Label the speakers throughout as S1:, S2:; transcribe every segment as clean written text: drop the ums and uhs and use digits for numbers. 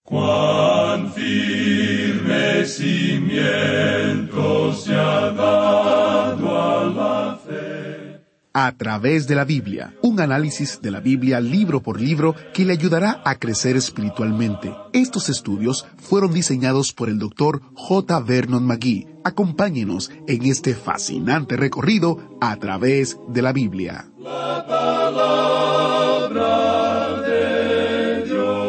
S1: Cuán firme cimiento se ha dado a la fe.
S2: A través de la Biblia, un análisis de la Biblia libro por libro que le ayudará a crecer espiritualmente. Estos estudios fueron diseñados por el Dr. J. Vernon McGee. Acompáñenos en este fascinante recorrido a través de la Biblia.
S1: La palabra de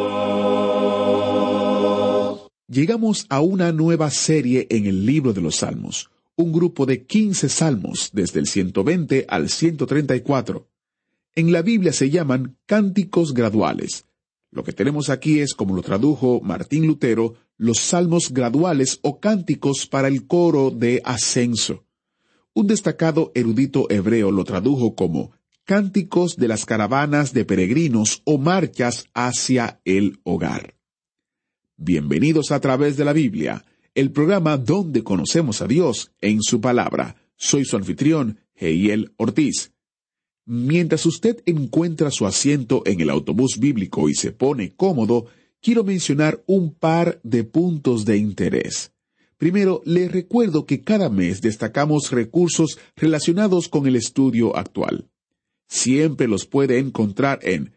S1: Dios.
S2: Llegamos a una nueva serie en el libro de los Salmos. Un grupo de 15 salmos, desde el 120 al 134. En la Biblia se llaman cánticos graduales. Lo que tenemos aquí es, como lo tradujo Martín Lutero, los salmos graduales o cánticos para el coro de ascenso. Un destacado erudito hebreo lo tradujo como cánticos de las caravanas de peregrinos o marchas hacia el hogar. Bienvenidos a través de la Biblia, el programa donde conocemos a Dios en su palabra. Soy su anfitrión, Heiel Ortiz. Mientras usted encuentra su asiento en el autobús bíblico y se pone cómodo, quiero mencionar un par de puntos de interés. Primero, le recuerdo que cada mes destacamos recursos relacionados con el estudio actual. Siempre los puede encontrar en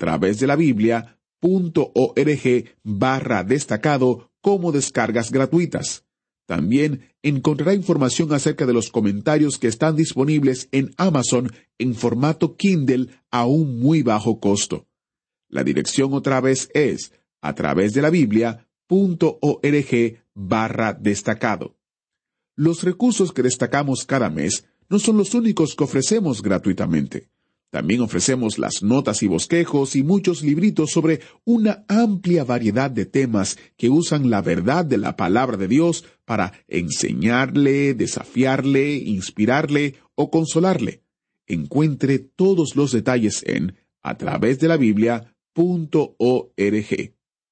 S2: atravesdelabiblia.org/destacado como descargas gratuitas. También encontrará información acerca de los comentarios que están disponibles en Amazon en formato Kindle a un muy bajo costo. La dirección otra vez es atravesdelabiblia.org/destacado. Los recursos que destacamos cada mes no son los únicos que ofrecemos gratuitamente. También ofrecemos las notas y bosquejos y muchos libritos sobre una amplia variedad de temas que usan la verdad de la palabra de Dios para enseñarle, desafiarle, inspirarle o consolarle. Encuentre todos los detalles en atravesdelabiblia.org.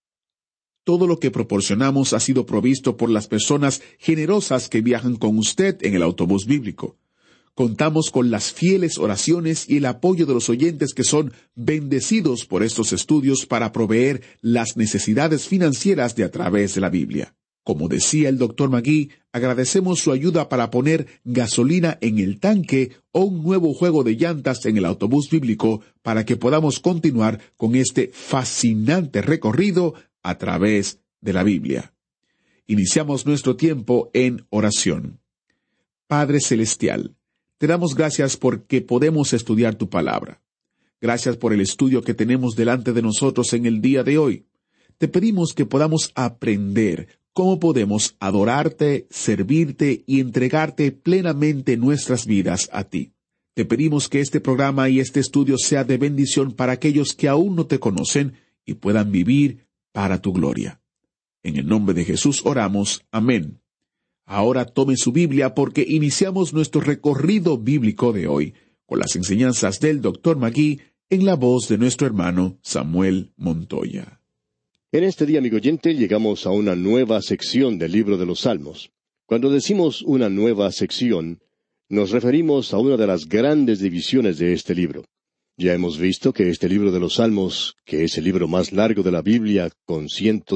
S2: Todo lo que proporcionamos ha sido provisto por las personas generosas que viajan con usted en el autobús bíblico. Contamos con las fieles oraciones y el apoyo de los oyentes que son bendecidos por estos estudios para proveer las necesidades financieras de A Través de la Biblia. Como decía el Dr. McGee, agradecemos su ayuda para poner gasolina en el tanque o un nuevo juego de llantas en el autobús bíblico para que podamos continuar con este fascinante recorrido a través de la Biblia. Iniciamos nuestro tiempo en oración. Padre Celestial, te damos gracias porque podemos estudiar tu palabra. Gracias por el estudio que tenemos delante de nosotros en el día de hoy. Te pedimos que podamos aprender cómo podemos adorarte, servirte y entregarte plenamente nuestras vidas a ti. Te pedimos que este programa y este estudio sea de bendición para aquellos que aún no te conocen y puedan vivir para tu gloria. En el nombre de Jesús oramos. Amén. Ahora tome su Biblia porque iniciamos nuestro recorrido bíblico de hoy con las enseñanzas del Dr. McGee en la voz de nuestro hermano Samuel Montoya.
S3: En este día, amigo oyente, llegamos a una nueva sección del libro de los Salmos. Cuando decimos una nueva sección, nos referimos a una de las grandes divisiones de este libro. Ya hemos visto que este libro de los Salmos, que es el libro más largo de la Biblia, con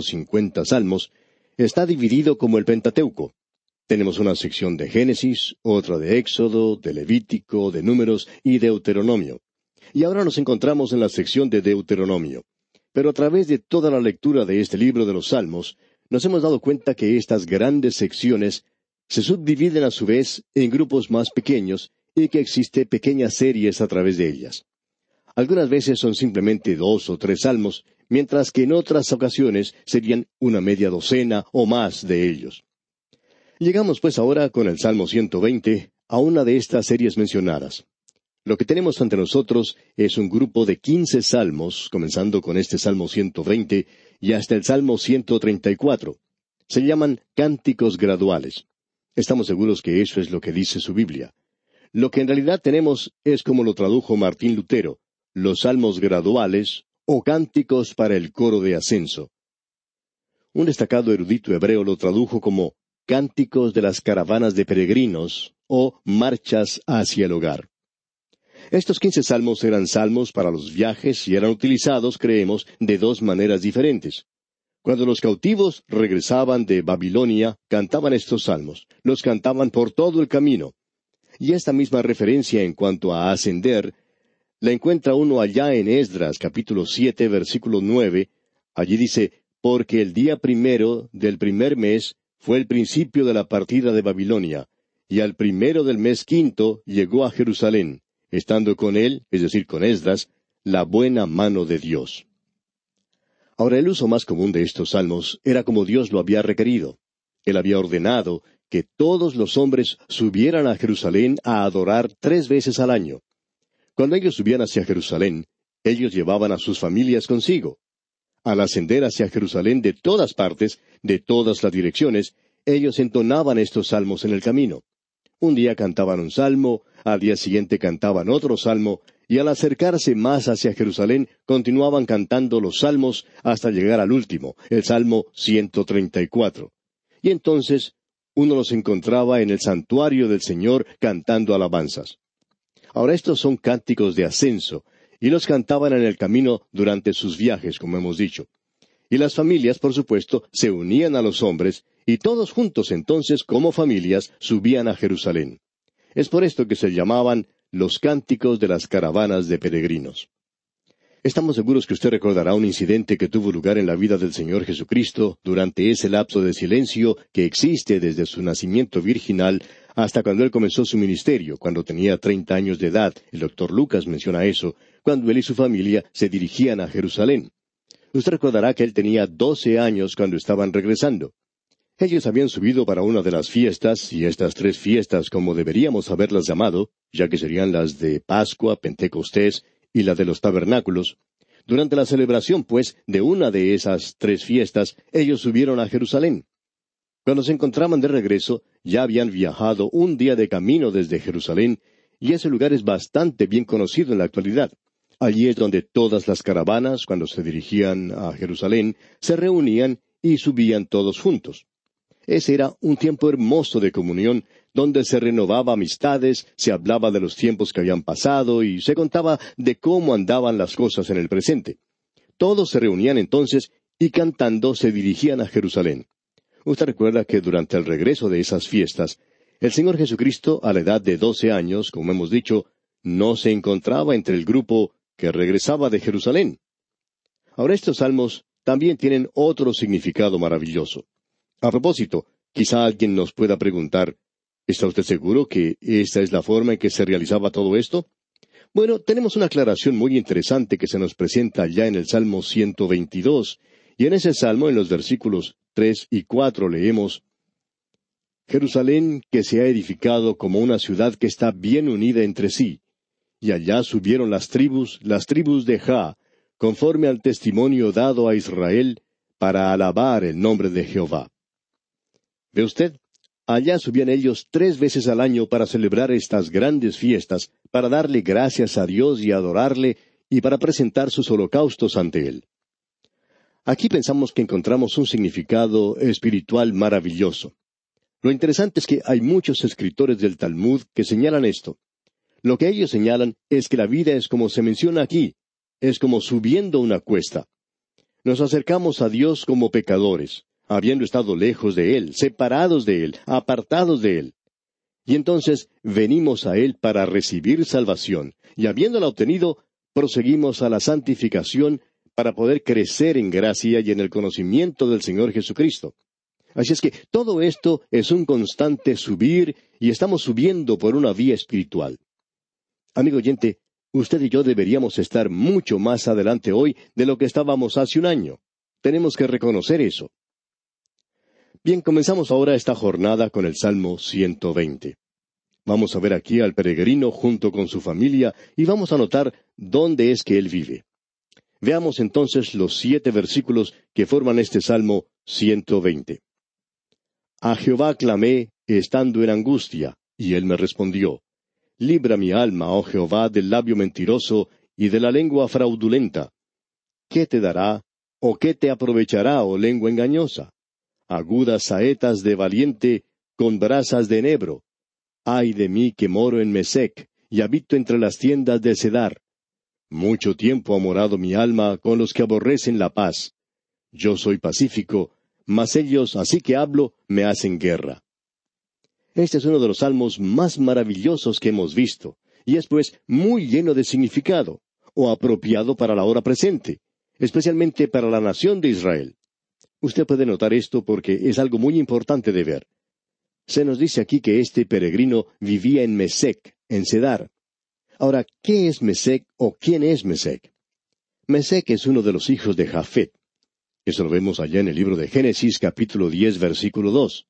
S3: 150 salmos, está dividido como el Pentateuco. Tenemos una sección de Génesis, otra de Éxodo, de Levítico, de Números y Deuteronomio. Y ahora nos encontramos en la sección de Deuteronomio. Pero a través de toda la lectura de este libro de los Salmos, nos hemos dado cuenta que estas grandes secciones se subdividen a su vez en grupos más pequeños y que existen pequeñas series a través de ellas. Algunas veces son simplemente 2 o 3 salmos, mientras que en otras ocasiones serían una media docena o más de ellos. Llegamos pues ahora con el Salmo 120 a una de estas series mencionadas. Lo que tenemos ante nosotros es un grupo de 15 salmos, comenzando con este Salmo 120 y hasta el Salmo 134. Se llaman cánticos graduales. Estamos seguros que eso es lo que dice su Biblia. Lo que en realidad tenemos es como lo tradujo Martín Lutero, los salmos graduales o cánticos para el coro de ascenso. Un destacado erudito hebreo lo tradujo como cánticos de las caravanas de peregrinos o marchas hacia el hogar. Estos 15 salmos eran salmos para los viajes y eran utilizados, creemos, de 2 maneras diferentes. Cuando los cautivos regresaban de Babilonia, cantaban estos salmos. Los cantaban por todo el camino. Y esta misma referencia en cuanto a ascender, la encuentra uno allá en Esdras, capítulo 7, versículo 9. Allí dice, porque el día primero del primer mes fue el principio de la partida de Babilonia, y al primero del mes quinto llegó a Jerusalén, estando con él, es decir, con Esdras, la buena mano de Dios. Ahora, el uso más común de estos salmos era como Dios lo había requerido. Él había ordenado que todos los hombres subieran a Jerusalén a adorar 3 veces al año. Cuando ellos subían hacia Jerusalén, ellos llevaban a sus familias consigo. Al ascender hacia Jerusalén de todas partes, de todas las direcciones, ellos entonaban estos salmos en el camino. Un día cantaban un salmo, al día siguiente cantaban otro salmo, y al acercarse más hacia Jerusalén, continuaban cantando los salmos hasta llegar al último, el Salmo 134. Y entonces uno los encontraba en el santuario del Señor cantando alabanzas. Ahora estos son cánticos de ascenso, y los cantaban en el camino durante sus viajes, como hemos dicho. Y las familias, por supuesto, se unían a los hombres, y todos juntos entonces, como familias, subían a Jerusalén. Es por esto que se llamaban los cánticos de las caravanas de peregrinos. Estamos seguros que usted recordará un incidente que tuvo lugar en la vida del Señor Jesucristo durante ese lapso de silencio que existe desde su nacimiento virginal hasta cuando Él comenzó su ministerio, cuando tenía 30 años de edad. El doctor Lucas menciona eso, cuando Él y su familia se dirigían a Jerusalén. Usted recordará que Él tenía 12 años cuando estaban regresando. Ellos habían subido para una de las fiestas, y estas 3 fiestas, como deberíamos haberlas llamado, ya que serían las de Pascua, Pentecostés y la de los tabernáculos. Durante la celebración, pues, de una de esas 3 fiestas, ellos subieron a Jerusalén. Cuando se encontraban de regreso, ya habían viajado un día de camino desde Jerusalén, y ese lugar es bastante bien conocido en la actualidad. Allí es donde todas las caravanas, cuando se dirigían a Jerusalén, se reunían y subían todos juntos. Ese era un tiempo hermoso de comunión, donde se renovaba amistades, se hablaba de los tiempos que habían pasado y se contaba de cómo andaban las cosas en el presente. Todos se reunían entonces y cantando se dirigían a Jerusalén. Usted recuerda que durante el regreso de esas fiestas, el Señor Jesucristo, a la edad de 12 años, como hemos dicho, no se encontraba entre el grupo que regresaba de Jerusalén. Ahora estos salmos también tienen otro significado maravilloso. A propósito, quizá alguien nos pueda preguntar, ¿está usted seguro que esta es la forma en que se realizaba todo esto? Bueno, tenemos una aclaración muy interesante que se nos presenta ya en el Salmo 122, y en ese salmo, en los versículos 3 y 4, leemos, Jerusalén que se ha edificado como una ciudad que está bien unida entre sí, y allá subieron las tribus de Jah, conforme al testimonio dado a Israel, para alabar el nombre de Jehová. ¿Ve usted? Allá subían ellos 3 veces al año para celebrar estas grandes fiestas, para darle gracias a Dios y adorarle, y para presentar sus holocaustos ante Él. Aquí pensamos que encontramos un significado espiritual maravilloso. Lo interesante es que hay muchos escritores del Talmud que señalan esto. Lo que ellos señalan es que la vida es como se menciona aquí, es como subiendo una cuesta. Nos acercamos a Dios como pecadores, habiendo estado lejos de Él, separados de Él, apartados de Él. Y entonces venimos a Él para recibir salvación, y habiéndola obtenido, proseguimos a la santificación para poder crecer en gracia y en el conocimiento del Señor Jesucristo. Así es que todo esto es un constante subir, y estamos subiendo por una vía espiritual. Amigo oyente, usted y yo deberíamos estar mucho más adelante hoy de lo que estábamos hace un año. Tenemos que reconocer eso. Bien, comenzamos ahora esta jornada con el Salmo 120. Vamos a ver aquí al peregrino junto con su familia y vamos a notar dónde es que él vive. Veamos entonces los 7 versículos que forman este Salmo 120. A Jehová clamé, estando en angustia, y él me respondió. Libra mi alma, oh Jehová, del labio mentiroso y de la lengua fraudulenta. ¿Qué te dará, o qué te aprovechará, oh lengua engañosa? Agudas saetas de valiente, con brasas de enebro. Ay de mí que moro en Mesec, y habito entre las tiendas de Cedar. Mucho tiempo ha morado mi alma con los que aborrecen la paz. Yo soy pacífico, mas ellos, así que hablo, me hacen guerra. Este es uno de los salmos más maravillosos que hemos visto, y es pues muy lleno de significado, o apropiado para la hora presente, especialmente para la nación de Israel. Usted puede notar esto porque es algo muy importante de ver. Se nos dice aquí que este peregrino vivía en Mesec, en Cedar. Ahora, ¿qué es Mesec o quién es Mesec? Mesec es uno de los hijos de Jafet. Eso lo vemos allá en el libro de Génesis, capítulo 10, versículo 2.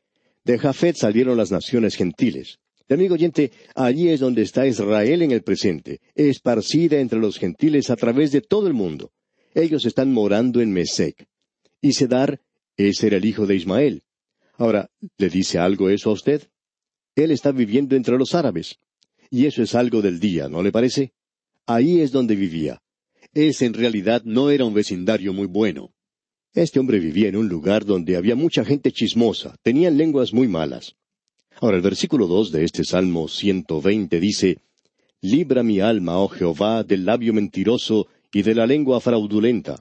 S3: De Jafet salieron las naciones gentiles. Y, amigo oyente, allí es donde está Israel en el presente, esparcida entre los gentiles a través de todo el mundo. Ellos están morando en Mesec. Y Cedar, ese era el hijo de Ismael. Ahora, ¿le dice algo eso a usted? Él está viviendo entre los árabes. Y eso es algo del día, ¿no le parece? Ahí es donde vivía. Ese en realidad no era un vecindario muy bueno. Este hombre vivía en un lugar donde había mucha gente chismosa, tenían lenguas muy malas. Ahora el versículo 2 de este Salmo 120 dice, «Libra mi alma, oh Jehová, del labio mentiroso y de la lengua fraudulenta».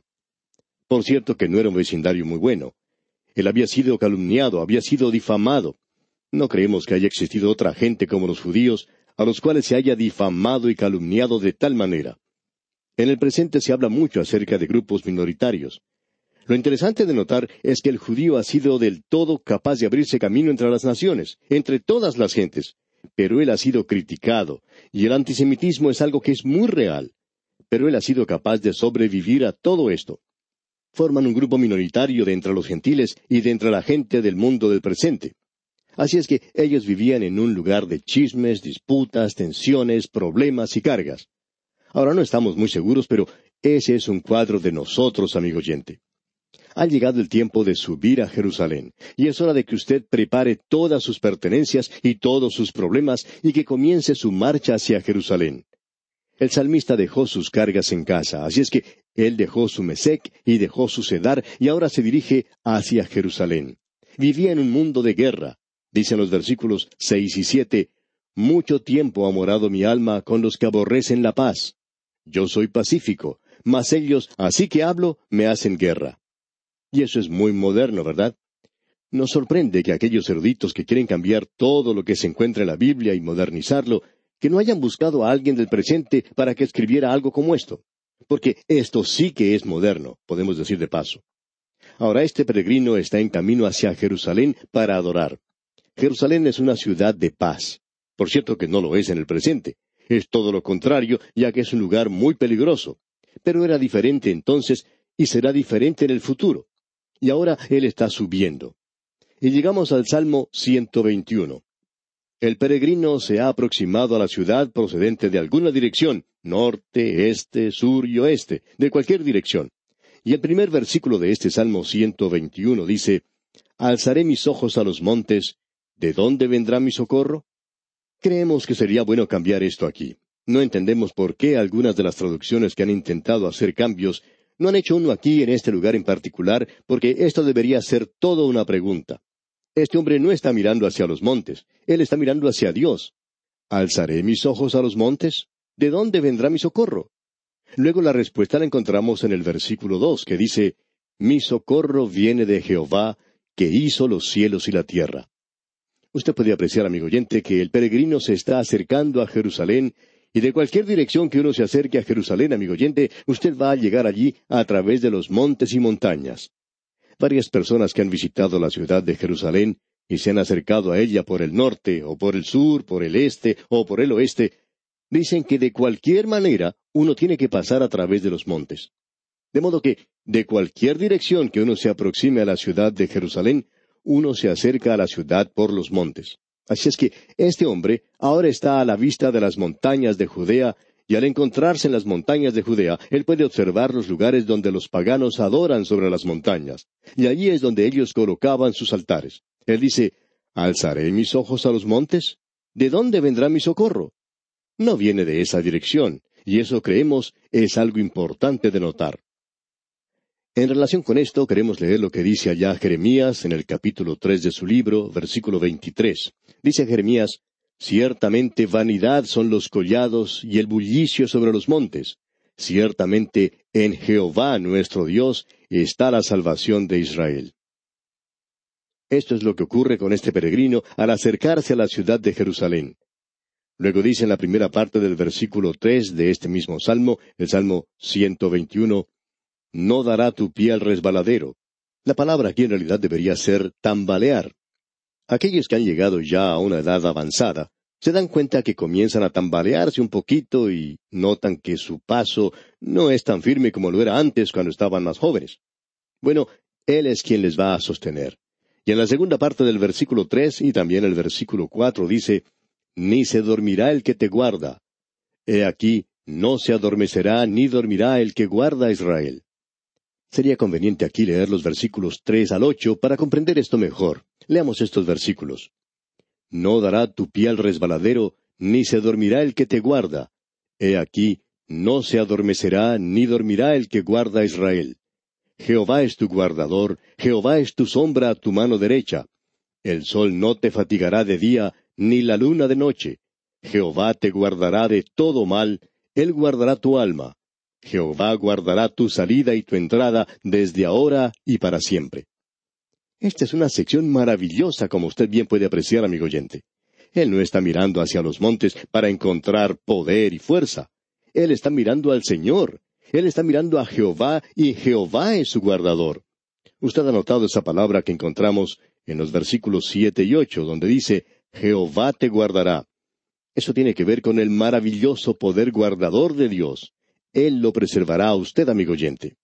S3: Por cierto que no era un vecindario muy bueno. Él había sido calumniado, había sido difamado. No creemos que haya existido otra gente como los judíos, a los cuales se haya difamado y calumniado de tal manera. En el presente se habla mucho acerca de grupos minoritarios. Lo interesante de notar es que el judío ha sido del todo capaz de abrirse camino entre las naciones, entre todas las gentes, pero él ha sido criticado, y el antisemitismo es algo que es muy real. Pero él ha sido capaz de sobrevivir a todo esto. Forman un grupo minoritario de entre los gentiles y de entre la gente del mundo del presente. Así es que ellos vivían en un lugar de chismes, disputas, tensiones, problemas y cargas. Ahora no estamos muy seguros, pero ese es un cuadro de nosotros, amigo oyente. Ha llegado el tiempo de subir a Jerusalén, y es hora de que usted prepare todas sus pertenencias y todos sus problemas, y que comience su marcha hacia Jerusalén. El salmista dejó sus cargas en casa, así es que él dejó su Mesec y dejó su Cedar, y ahora se dirige hacia Jerusalén. Vivía en un mundo de guerra. Dicen los versículos 6 y 7, «Mucho tiempo ha morado mi alma con los que aborrecen la paz. Yo soy pacífico, mas ellos, así que hablo, me hacen guerra». Y eso es muy moderno, ¿verdad? Nos sorprende que aquellos eruditos que quieren cambiar todo lo que se encuentra en la Biblia y modernizarlo, que no hayan buscado a alguien del presente para que escribiera algo como esto. Porque esto sí que es moderno, podemos decir de paso. Ahora este peregrino está en camino hacia Jerusalén para adorar. Jerusalén es una ciudad de paz. Por cierto que no lo es en el presente. Es todo lo contrario, ya que es un lugar muy peligroso. Pero era diferente entonces y será diferente en el futuro. Y ahora él está subiendo. Y llegamos al Salmo 121. El peregrino se ha aproximado a la ciudad procedente de alguna dirección, norte, este, sur y oeste, de cualquier dirección. Y el primer versículo de este Salmo 121 dice, «Alzaré mis ojos a los montes, ¿de dónde vendrá mi socorro?» Creemos que sería bueno cambiar esto aquí. No entendemos por qué algunas de las traducciones que han intentado hacer cambios no han hecho uno aquí en este lugar en particular, porque esto debería ser todo una pregunta. Este hombre no está mirando hacia los montes, él está mirando hacia Dios. ¿Alzaré mis ojos a los montes? ¿De dónde vendrá mi socorro? Luego la respuesta la encontramos en el versículo 2, que dice, «Mi socorro viene de Jehová, que hizo los cielos y la tierra». Usted puede apreciar, amigo oyente, que el peregrino se está acercando a Jerusalén, y de cualquier dirección que uno se acerque a Jerusalén, amigo oyente, usted va a llegar allí a través de los montes y montañas. Varias personas que han visitado la ciudad de Jerusalén y se han acercado a ella por el norte, o por el sur, por el este, o por el oeste, dicen que de cualquier manera uno tiene que pasar a través de los montes. De modo que, de cualquier dirección que uno se aproxime a la ciudad de Jerusalén, uno se acerca a la ciudad por los montes. Así es que este hombre ahora está a la vista de las montañas de Judea, y al encontrarse en las montañas de Judea, él puede observar los lugares donde los paganos adoran sobre las montañas, y allí es donde ellos colocaban sus altares. Él dice, ¿alzaré mis ojos a los montes? ¿De dónde vendrá mi socorro? No viene de esa dirección, y eso creemos es algo importante de notar. En relación con esto, queremos leer lo que dice allá Jeremías en el capítulo 3 de su libro, versículo 23. Dice Jeremías, «Ciertamente vanidad son los collados y el bullicio sobre los montes. Ciertamente en Jehová nuestro Dios está la salvación de Israel. Esto es lo que ocurre con este peregrino al acercarse a la ciudad de Jerusalén. Luego dice en la primera parte del versículo 3 de este mismo salmo, el Salmo 121, no dará tu pie al resbaladero. La palabra aquí en realidad debería ser tambalear. Aquellos que han llegado ya a una edad avanzada se dan cuenta que comienzan a tambalearse un poquito y notan que su paso no es tan firme como lo era antes cuando estaban más jóvenes. Bueno, Él es quien les va a sostener. Y en la segunda parte del versículo 3 y también el versículo 4 dice, ni se dormirá el que te guarda. He aquí, no se adormecerá ni dormirá el que guarda a Israel. Sería conveniente aquí leer los versículos 3 al 8 para comprender esto mejor. Leamos estos versículos. No dará tu pie al resbaladero, ni se dormirá el que te guarda. He aquí, no se adormecerá ni dormirá el que guarda a Israel. Jehová es tu guardador, Jehová es tu sombra a tu mano derecha. El sol no te fatigará de día, ni la luna de noche. Jehová te guardará de todo mal, Él guardará tu alma. Jehová guardará tu salida y tu entrada desde ahora y para siempre. Esta es una sección maravillosa, como usted bien puede apreciar, amigo oyente. Él no está mirando hacia los montes para encontrar poder y fuerza. Él está mirando al Señor. Él está mirando a Jehová y Jehová es su guardador. Usted ha notado esa palabra que encontramos en los versículos 7 y 8, donde dice, Jehová te guardará. Eso tiene que ver con el maravilloso poder guardador de Dios. Él lo preservará a usted, amigo oyente.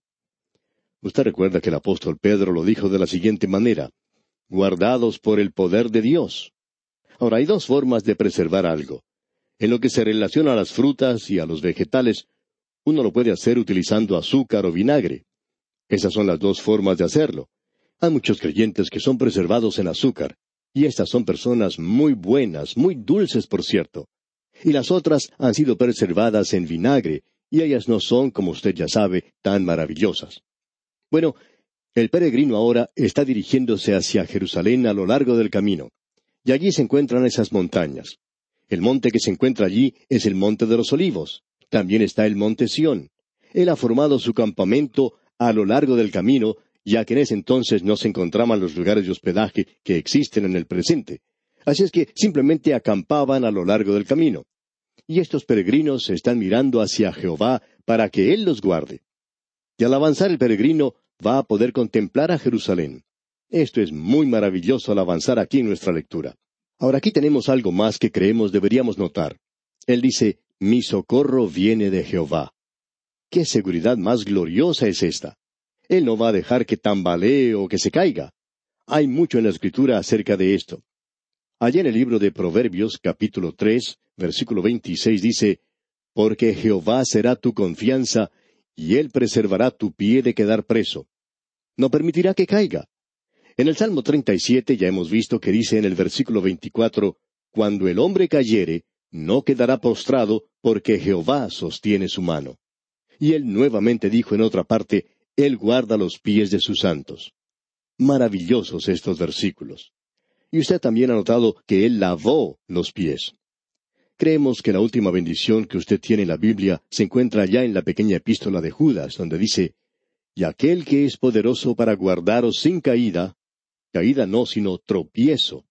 S3: Usted recuerda que el apóstol Pedro lo dijo de la siguiente manera, guardados por el poder de Dios. Ahora, hay dos formas de preservar algo. En lo que se relaciona a las frutas y a los vegetales, uno lo puede hacer utilizando azúcar o vinagre. Esas son las dos formas de hacerlo. Hay muchos creyentes que son preservados en azúcar, y estas son personas muy buenas, muy dulces, por cierto. Y las otras han sido preservadas en vinagre, y ellas no son, como usted ya sabe, tan maravillosas. Bueno, el peregrino ahora está dirigiéndose hacia Jerusalén a lo largo del camino, y allí se encuentran esas montañas. El monte que se encuentra allí es el Monte de los Olivos. También está el Monte Sión. Él ha formado su campamento a lo largo del camino, ya que en ese entonces no se encontraban los lugares de hospedaje que existen en el presente. Así es que simplemente acampaban a lo largo del camino. Y estos peregrinos están mirando hacia Jehová para que Él los guarde. Y al avanzar el peregrino va a poder contemplar a Jerusalén. Esto es muy maravilloso al avanzar aquí en nuestra lectura. Ahora aquí tenemos algo más que creemos deberíamos notar. Él dice, mi socorro viene de Jehová. ¿Qué seguridad más gloriosa es esta? Él no va a dejar que tambalee o que se caiga. Hay mucho en la Escritura acerca de esto. Allá en el libro de Proverbios, capítulo 3, versículo 26, dice, porque Jehová será tu confianza, y Él preservará tu pie de quedar preso. No permitirá que caiga. En el Salmo 37 ya hemos visto que dice en el versículo 24, cuando el hombre cayere, no quedará postrado, porque Jehová sostiene su mano. Y él nuevamente dijo en otra parte, Él guarda los pies de sus santos. Maravillosos estos versículos. Y usted también ha notado que Él lavó los pies. Creemos que la última bendición que usted tiene en la Biblia se encuentra allá en la pequeña epístola de Judas, donde dice, y aquel que es poderoso para guardaros sin caída, caída no, sino tropiezo,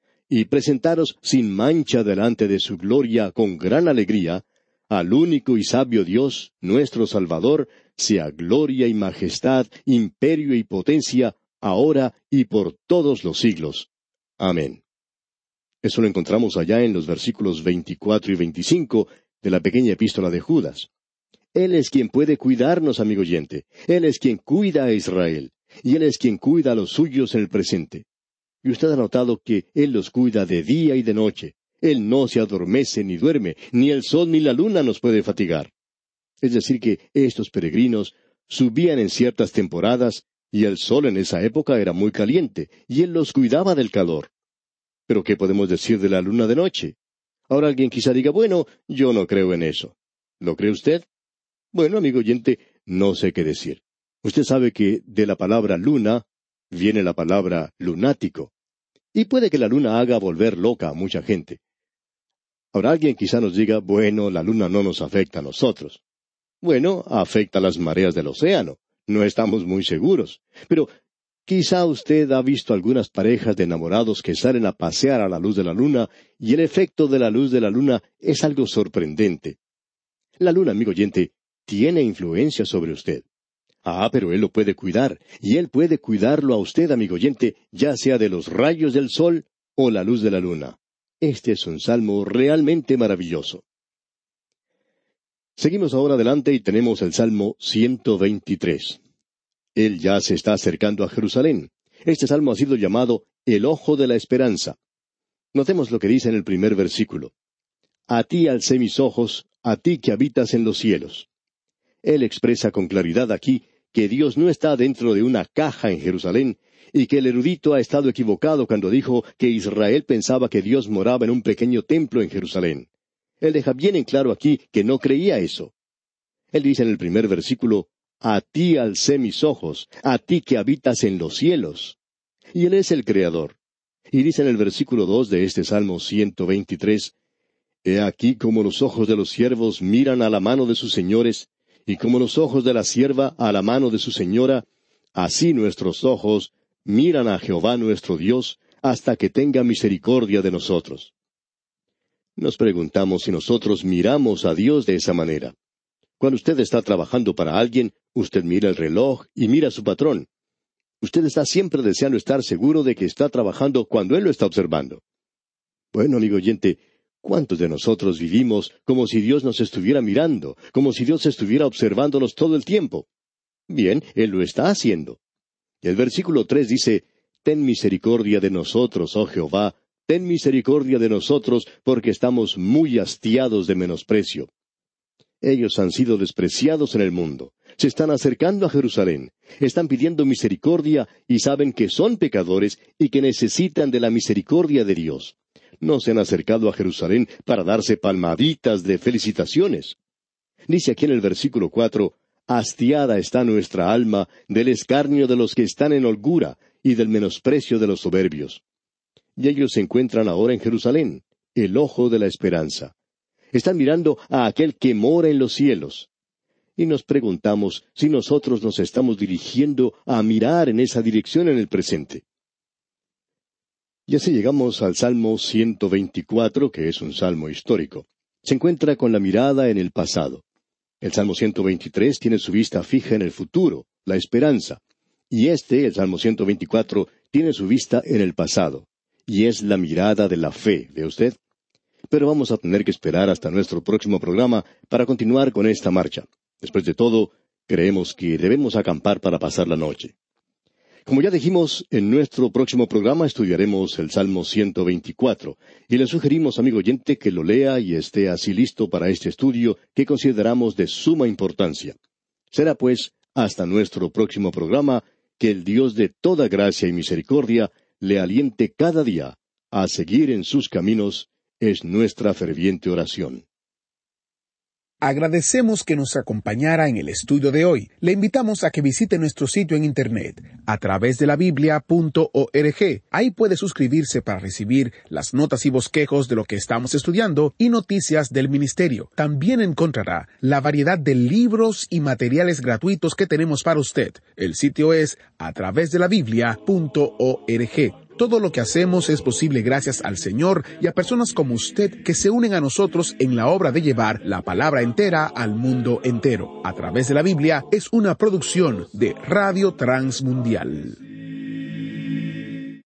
S3: y presentaros sin mancha delante de su gloria con gran alegría, al único y sabio Dios, nuestro Salvador, sea gloria y majestad, imperio y potencia, ahora y por todos los siglos. Amén. Eso lo encontramos allá en los versículos 24 y 25 de la pequeña epístola de Judas. Él es quien puede cuidarnos, amigo oyente. Él es quien cuida a Israel. Y Él es quien cuida a los suyos en el presente. Y usted ha notado que Él los cuida de día y de noche. Él no se adormece ni duerme, ni el sol ni la luna nos puede fatigar. Es decir, que estos peregrinos subían en ciertas temporadas, y el sol en esa época era muy caliente, y Él los cuidaba del calor. Pero ¿qué podemos decir de la luna de noche? Ahora alguien quizá diga, bueno, yo no creo en eso. ¿Lo cree usted? Bueno, amigo oyente, no sé qué decir. Usted sabe que de la palabra luna viene la palabra lunático. Y puede que la luna haga volver loca a mucha gente. Ahora alguien quizá nos diga, bueno, la luna no nos afecta a nosotros. Bueno, afecta a las mareas del océano. No estamos muy seguros. Pero quizá usted ha visto algunas parejas de enamorados que salen a pasear a la luz de la luna, y el efecto de la luz de la luna es algo sorprendente. La luna, amigo oyente, tiene influencia sobre usted. Pero Él lo puede cuidar, y Él puede cuidarlo a usted, amigo oyente, ya sea de los rayos del sol o la luz de la luna. Este es un salmo realmente maravilloso. Seguimos ahora adelante y tenemos el Salmo 123. Él ya se está acercando a Jerusalén. Este salmo ha sido llamado el Ojo de la Esperanza. Notemos lo que dice en el primer versículo. A ti alcé mis ojos, a ti que habitas en los cielos. Él expresa con claridad aquí que Dios no está dentro de una caja en Jerusalén, y que el erudito ha estado equivocado cuando dijo que Israel pensaba que Dios moraba en un pequeño templo en Jerusalén. Él deja bien en claro aquí que no creía eso. Él dice en el primer versículo, a ti alcé mis ojos, a ti que habitas en los cielos. Y Él es el Creador. Y dice en el versículo 2 de este Salmo 123, He aquí como los ojos de los siervos miran a la mano de sus señores, y como los ojos de la sierva a la mano de su señora, así nuestros ojos miran a Jehová nuestro Dios, hasta que tenga misericordia de nosotros. Nos preguntamos si nosotros miramos a Dios de esa manera. Cuando usted está trabajando para alguien, usted mira el reloj y mira a su patrón. Usted está siempre deseando estar seguro de que está trabajando cuando él lo está observando. Bueno, amigo oyente, ¿cuántos de nosotros vivimos como si Dios nos estuviera mirando, como si Dios estuviera observándonos todo el tiempo? Bien, Él lo está haciendo. El versículo 3 dice, Ten misericordia de nosotros, oh Jehová, ten misericordia de nosotros, porque estamos muy hastiados de menosprecio. Ellos han sido despreciados en el mundo. Se están acercando a Jerusalén. Están pidiendo misericordia y saben que son pecadores y que necesitan de la misericordia de Dios. No se han acercado a Jerusalén para darse palmaditas de felicitaciones. Dice aquí en el versículo 4, Hastiada está nuestra alma del escarnio de los que están en holgura y del menosprecio de los soberbios. Y ellos se encuentran ahora en Jerusalén, el ojo de la esperanza. Están mirando a aquel que mora en los cielos. Y nos preguntamos si nosotros nos estamos dirigiendo a mirar en esa dirección en el presente. Y así llegamos al Salmo 124, que es un salmo histórico. Se encuentra con la mirada en el pasado. El Salmo 123 tiene su vista fija en el futuro, la esperanza. Y el Salmo 124, tiene su vista en el pasado. Y es la mirada de la fe, ¿ve usted? Pero vamos a tener que esperar hasta nuestro próximo programa para continuar con esta marcha. Después de todo, creemos que debemos acampar para pasar la noche. Como ya dijimos, en nuestro próximo programa estudiaremos el Salmo 124, y le sugerimos, amigo oyente, que lo lea y esté así listo para este estudio que consideramos de suma importancia. Será pues, hasta nuestro próximo programa, que el Dios de toda gracia y misericordia le aliente cada día a seguir en sus caminos, es nuestra ferviente oración.
S2: Agradecemos que nos acompañara en el estudio de hoy. Le invitamos a que visite nuestro sitio en internet, a través de la Biblia.org. Ahí puede suscribirse para recibir las notas y bosquejos de lo que estamos estudiando y noticias del ministerio. También encontrará la variedad de libros y materiales gratuitos que tenemos para usted. El sitio es a través de la Biblia.org. Todo lo que hacemos es posible gracias al Señor y a personas como usted que se unen a nosotros en la obra de llevar la palabra entera al mundo entero. A través de la Biblia es una producción de Radio Transmundial.